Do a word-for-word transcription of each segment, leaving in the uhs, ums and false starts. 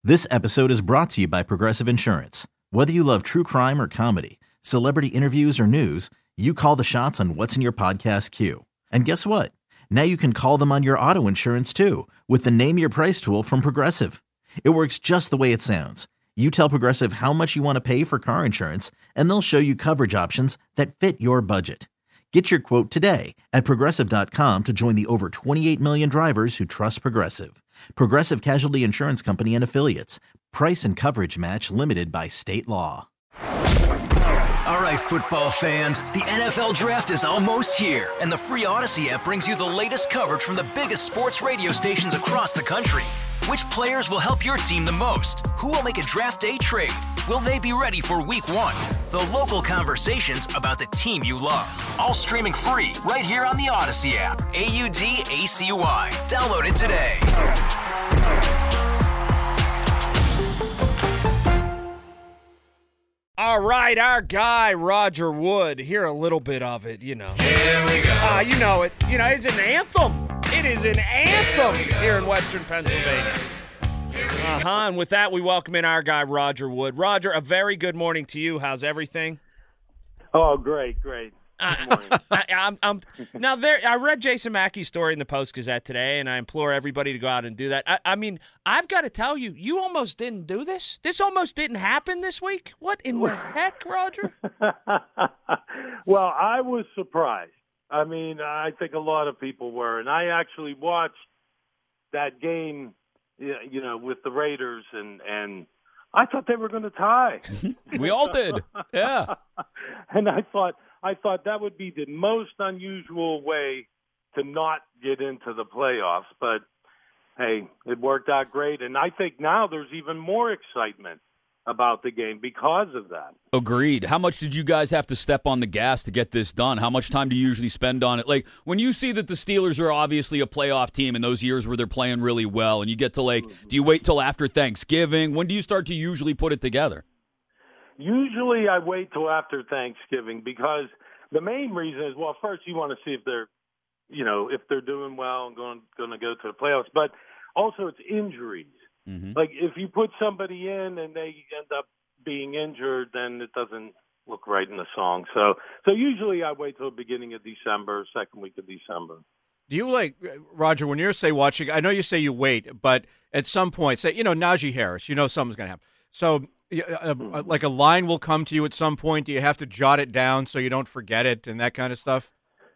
This episode is brought to you by Progressive Insurance. Whether you love true crime or comedy, celebrity interviews or news, you call the shots on what's in your podcast queue. And guess what? Now you can call them on your auto insurance too with the Name Your Price tool from Progressive. It works just the way it sounds. You tell Progressive how much you want to pay for car insurance, and they'll show you coverage options that fit your budget. Get your quote today at Progressive dot com to join the over twenty-eight million drivers who trust Progressive. Progressive Casualty Insurance Company and Affiliates. Price and coverage match limited by state law. All right, football fans, the N F L Draft is almost here, and the free Odyssey app brings you the latest coverage from the biggest sports radio stations across the country. Which players will help your team the most? Who will make a draft day trade? Will they be ready for week one? The local conversations about the team you love. All streaming free right here on the Odyssey app. A U D A C Y. Download it today. All right, our guy, Roger Wood. Hear a little bit of it, you know. Here we go. Uh, you know it. You know, it's an anthem. It is an anthem here, here in Western Pennsylvania. Uh-huh, and with that, we welcome in our guy, Roger Wood. Roger, a very good morning to you. How's everything? Oh, great, great. Good morning. I, I, I'm, I'm, now, there. I read Jason Mackey's story in the Post-Gazette today, and I implore everybody to go out and do that. I, I mean, I've got to tell you, you almost didn't do this. This almost didn't happen this week. What in the heck, Roger? Well, I was surprised. I mean, I think a lot of people were, and I actually watched that game, you know, with the Raiders, and, and I thought they were going to tie. We all did, yeah. And I thought, I thought that would be the most unusual way to not get into the playoffs, but hey, it worked out great, and I think now there's even more excitement about the game because of that. Agreed. How much did you guys have to step on the gas to get this done? How much time do you usually spend on it? Like, when you see that the Steelers are obviously a playoff team in those years where they're playing really well, and you get to, like, do you wait till after Thanksgiving? When do you start to usually put it together? Usually I wait till after Thanksgiving because the main reason is, well, first you want to see if they're, you know, if they're doing well and going, going to go to the playoffs, but also it's injuries. Mm-hmm. Like, if you put somebody in and they end up being injured, then it doesn't look right in the song. So so usually I wait till the beginning of December, second week of December. Do you, like, Roger, when you're, say, watching, I know you say you wait, but at some point, say, you know, Najee Harris, you know something's going to happen. So, uh, mm-hmm. like, a line will come to you at some point. Do you have to jot it down so you don't forget it and that kind of stuff?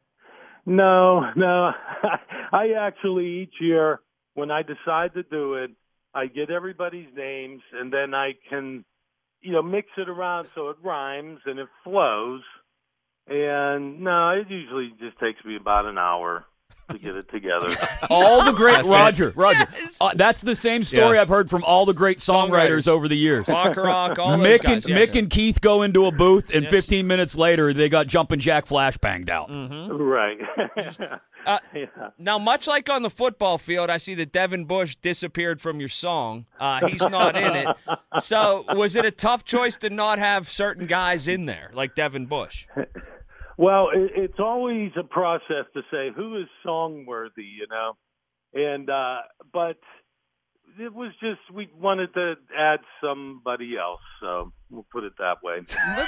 No, no. I actually, each year, when I decide to do it, I get everybody's names, and then I can, you know, mix it around so it rhymes and it flows. And, no, it usually just takes me about an hour to get it together. All the great, Roger, Roger. Yes. Uh, that's the same story Yeah. I've heard from all the great songwriters, Songwriters. over the years. Bacharach, all those Mick, guys. and, yes. Mick and Keith go into a booth, and Yes. fifteen minutes later, they got Jumpin' Jack Flash banged out. Mm-hmm. Right. Uh, yeah. Now, much like on the football field, I see that Devin Bush disappeared from your song. Uh, he's not in it. So was it a tough choice to not have certain guys in there, like Devin Bush? Well, it, it's always a process to say who is song-worthy, you know. And uh, but it was just we wanted to add somebody else, so we'll put it that way.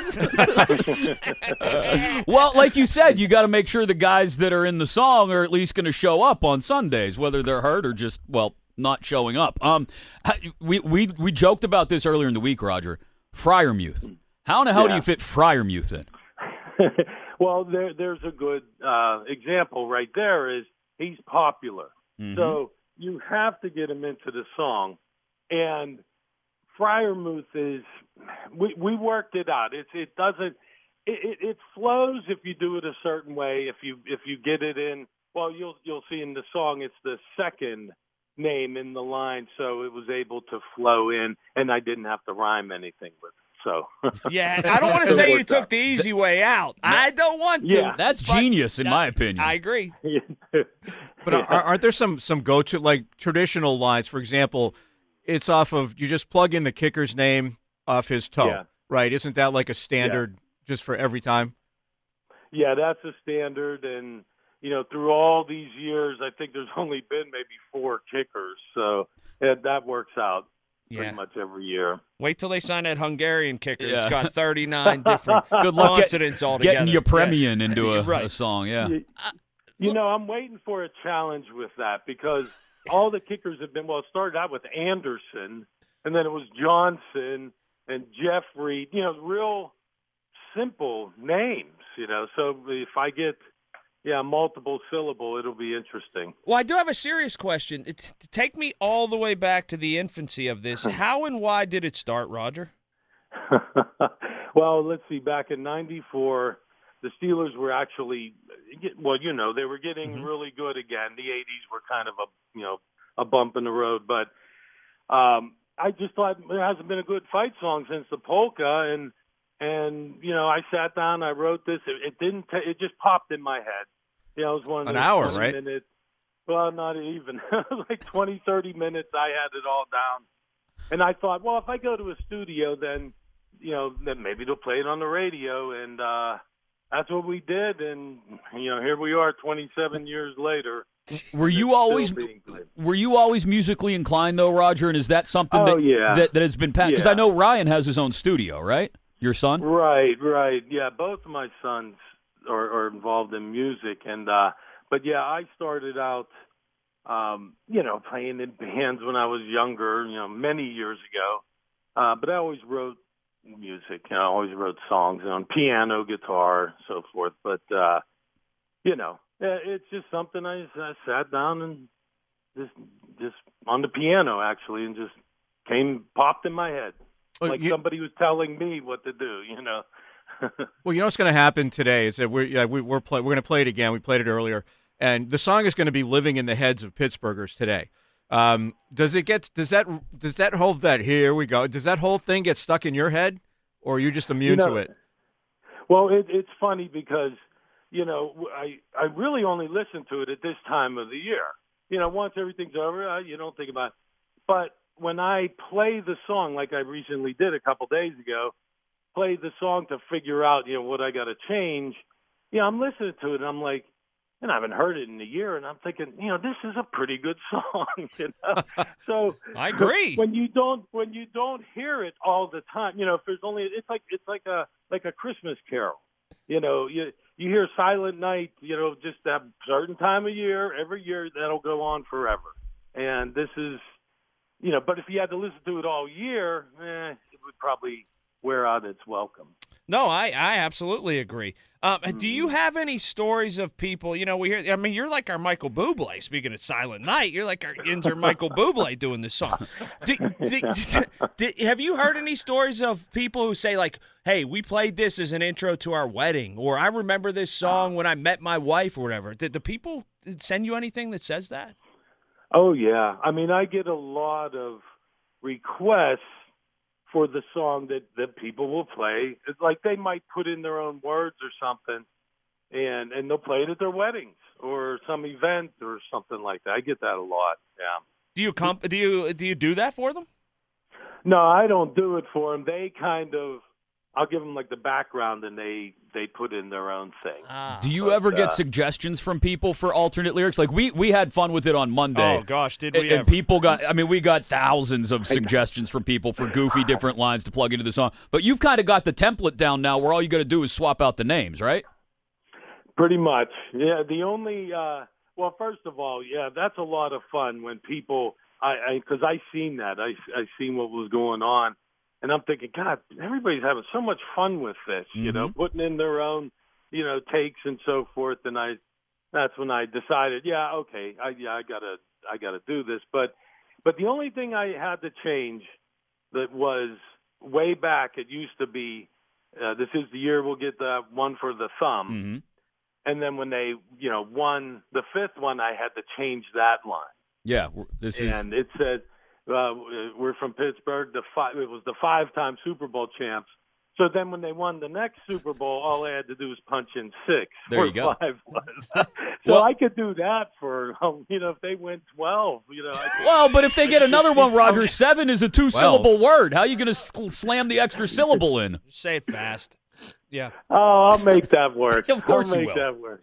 Well, like you said, you got to make sure the guys that are in the song are at least going to show up on Sundays, whether they're hurt or just, well, not showing up. Um, we we we joked about this earlier in the week, Roger. Freiermuth. How in the hell Yeah. do you fit Freiermuth in? Well, there, there's a good uh, example right there is he's popular. Mm-hmm. So you have to get him into the song. And Freiermuth is, we, we worked it out. It's, it doesn't, it, it, it flows if you do it a certain way. If you, if you get it in, well, you'll, you'll see in the song, it's the second name in the line. So it was able to flow in and I didn't have to rhyme anything with it. So Yeah, I don't want to say you took the easy way out. I don't want to. Yeah. That's but genius, in that- my opinion. I agree. But are, aren't there some some go to like traditional lines? For example, it's off of you just plug in the kicker's name off his toe, Yeah. right? Isn't that like a standard just for every time? Yeah, that's a standard. And, you know, through all these years, I think there's only been maybe four kickers. So yeah, that works out. Yeah. pretty much every year. Wait till they sign that Hungarian kicker. Yeah. It's got thirty-nine different Good luck consonants get, altogether. getting your premium Yes. into a, Right. a song. Yeah. You, you know, I'm waiting for a challenge with that because all the kickers have been, well, it started out with Anderson, and then it was Johnson and Jeffrey, you know, real simple names, you know. So if I get, yeah, multiple syllable, it'll be interesting. Well, I do have a serious question. It's, take me all the way back to the infancy of this. How and why did it start, Roger? Well, let's see. Back in ninety-four, the Steelers were actually, well, you know, they were getting mm-hmm. really good again. The eighties were kind of a, you know, a bump in the road. But um, I just thought there hasn't been a good fight song since the polka. And, and you know, I sat down, I wrote this. It, it didn't, t- it just popped in my head. You know, it was one of An those hour, twenty right? Minutes, well, not even. Like twenty, thirty minutes, I had it all down. And I thought, well, if I go to a studio, then, you know, then maybe they'll play it on the radio. And uh, that's what we did. And, you know, here we are twenty-seven years later. Were you always were you always musically inclined, though, Roger? And is that something oh, that, yeah. that that has been passed? Because yeah. I know Ryan has his own studio, right? Your son? Right, right. Yeah, both of my sons are, are involved in music. And uh, but, yeah, I started out, um, you know, playing in bands when I was younger, you know, many years ago. Uh, but I always wrote music. You know, I always wrote songs on piano, guitar, so forth. But, uh, you know, it's just something I, I sat down and just just on the piano, actually, and just came, popped in my head. Well, like you, somebody was telling me what to do, you know. Well, you know what's going to happen today is that we're yeah, we, we're play, we're going to play it again. We played it earlier, and the song is going to be living in the heads of Pittsburghers today. Um, does it get does that does that whole that here we go? Does that whole thing get stuck in your head, or are you just immune you know, to it? Well, it, it's funny because you know I I really only listen to it at this time of the year. You know, once everything's over, uh, you don't think about it. But when I play the song, like I recently did a couple days ago, play the song to figure out, you know, what I got to change. You know, I'm listening to it, and I'm like, and I haven't heard it in a year, and I'm thinking, you know, this is a pretty good song. You know, so I agree. When you don't, when you don't hear it all the time, you know, if there's only, it's like it's like a like a Christmas carol. You know, you you hear Silent Night, you know, just that certain time of year, every year that'll go on forever. And this is, you know, but if you had to listen to it all year, eh, it would probably wear out its welcome. No, I, I absolutely agree. Um, do you have any stories of people, you know, we hear, I mean, you're like our Michael Bublé, speaking of Silent Night, you're like our insert Michael Bublé doing this song. Do, do, do, have you heard any stories of people who say, like, hey, we played this as an intro to our wedding, or I remember this song when I met my wife or whatever? Did the people send you anything that says that? Oh, yeah. I mean, I get a lot of requests for the song that, that people will play. It's like they might put in their own words or something, and, and they'll play it at their weddings or some event or something like that. I get that a lot, yeah. Do you comp- do you do you do that for them? No, I don't do it for them. They kind of, I'll give them like the background, and they, they put in their own thing. Ah. Do you But, ever get uh, suggestions from people for alternate lyrics? Like we we had fun with it on Monday. Oh, gosh, did and, we and ever. people got, I mean, we got thousands of suggestions from people for goofy different lines to plug into the song. But you've kind of got the template down now where all you got to do is swap out the names, right? Pretty much. Yeah, the only, uh, well, first of all, yeah, that's a lot of fun when people, I because I, I seen that. I, I seen what was going on. And I'm thinking, God, everybody's having so much fun with this, you Mm-hmm. know, putting in their own, you know, takes and so forth. And I, that's when I decided, yeah, okay, I, yeah, I gotta, I gotta do this. But, but the only thing I had to change that was way back. It used to be, uh, this is the year we'll get the one for the thumb. Mm-hmm. And then when they, you know, won the fifth one, I had to change that line. Yeah, this is. And it said, uh, we're from Pittsburgh. The five, it was the five-time Super Bowl champs. So then when they won the next Super Bowl, all I had to do was punch in six. There you go. Five was. So Well- I could do that for, um, you know, if they win twelve, you know. I could, Well, but if they get another one, Roger, seven is a two-syllable word. How are you going to sl- slam the extra syllable in? Say it fast. Yeah. oh, I'll make that work. Of course I'll you make will. that work.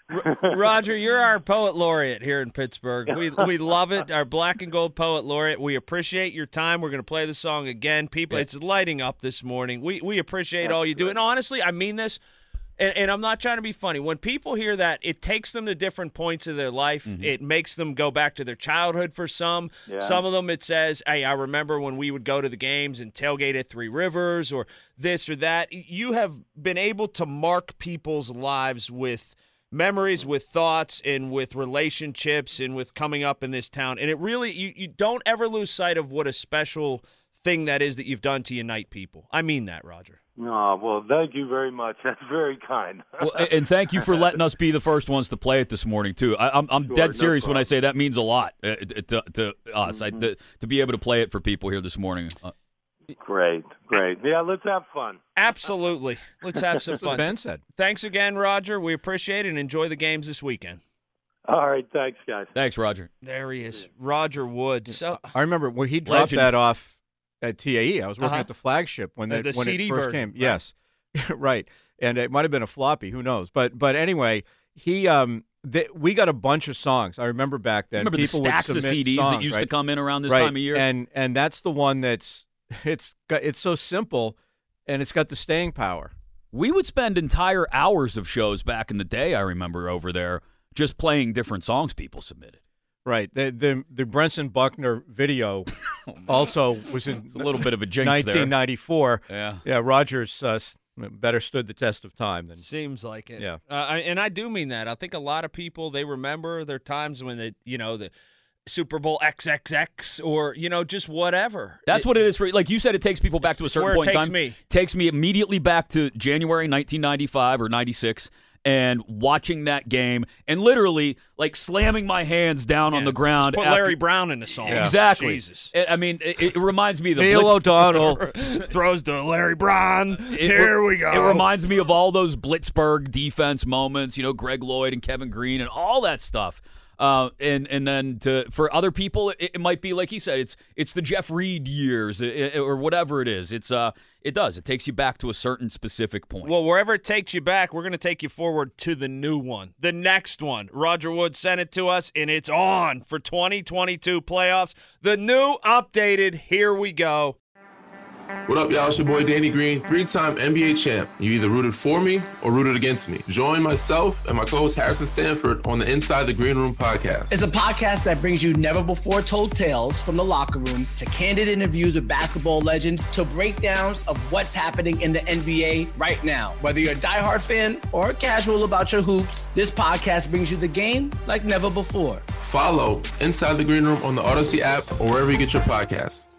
Roger, you're our poet laureate here in Pittsburgh. We we love it. Our black and gold poet laureate. We appreciate your time. We're going to play the song again. People, yeah. It's lighting up this morning. We we appreciate all you do. And honestly, I mean this, and, and I'm not trying to be funny. When people hear that, it takes them to different points of their life. Mm-hmm. It makes them go back to their childhood for some. Yeah. Some of them it says, hey, I remember when we would go to the games and tailgate at Three Rivers or this or that. You have been able to mark people's lives with memories, with thoughts, and with relationships, and with coming up in this town. And it really, you, you don't ever lose sight of what a special thing that is that you've done to unite people. I mean that, Roger. Oh, well, thank you very much. That's very kind. Well, and thank you for letting us be the first ones to play it this morning, too. I, I'm, I'm sure, dead serious no when I say that means a lot uh, to, to us, Mm-hmm. I, to, to be able to play it for people here this morning. Uh, Great, great. Yeah, let's have fun. Absolutely. Let's have some That's what fun. Ben said. Thanks again, Roger. We appreciate it and enjoy the games this weekend. All right, thanks, guys. Thanks, Roger. There he is, Roger Wood. So I remember when he dropped Legend. that off at T A E. I was working Uh-huh. at the flagship when, Uh, they, the when C D it first version, came. right. Yes, right. And it might have been a floppy. Who knows? But but anyway, he um th- we got a bunch of songs. I remember back then. Remember the people would stacks of submit C Ds songs, that used right? to come in around this right. time of year? And and that's the one that's it's got, it's so simple, and it's got the staying power. We would spend entire hours of shows back in the day, I remember, over there, just playing different songs people submitted. Right. The the, the Brenson Buckner video also was in It's a little bit of a jinx nineteen ninety-four. there. Yeah. Yeah, Rogers uh, s- better stood the test of time than seems like it. Yeah. Uh, I, and I do mean that. I think a lot of people, they remember their times when they, you know, the Super Bowl triple X or, you know, just whatever. That's it, what it is for. Like you said, it takes people back to a It's certain where it point in takes time. me. Takes me immediately back to January nineteen ninety-five or ninety-six, and watching that game, and literally like slamming my hands down on Yeah, the ground. Just put after- Larry Brown in the song. Yeah. Exactly. Jesus. I I mean, it, it reminds me of the Neil Blitz- O'Donnell. Throws to Larry Brown. It- Here we go. It reminds me of all those Blitzburg defense moments, you know, Greg Lloyd and Kevin Green and all that stuff. Uh, and and then to for other people, it, it might be like he said, it's it's the Jeff Reed years it, or whatever it is. It's uh, it does. It takes you back to a certain specific point. Well, wherever it takes you back, we're going to take you forward to the new one, the next one. Roger Wood sent it to us, and it's on for twenty twenty-two playoffs. The new updated, here we go. What up, y'all? It's your boy Danny Green, three-time N B A champ. You either rooted for me or rooted against me. Join myself and my co-host Harrison Sanford on the Inside the Green Room podcast. It's a podcast that brings you never-before-told tales from the locker room to candid interviews with basketball legends to breakdowns of what's happening in the N B A right now. Whether you're a diehard fan or casual about your hoops, this podcast brings you the game like never before. Follow Inside the Green Room on the Odyssey app or wherever you get your podcasts.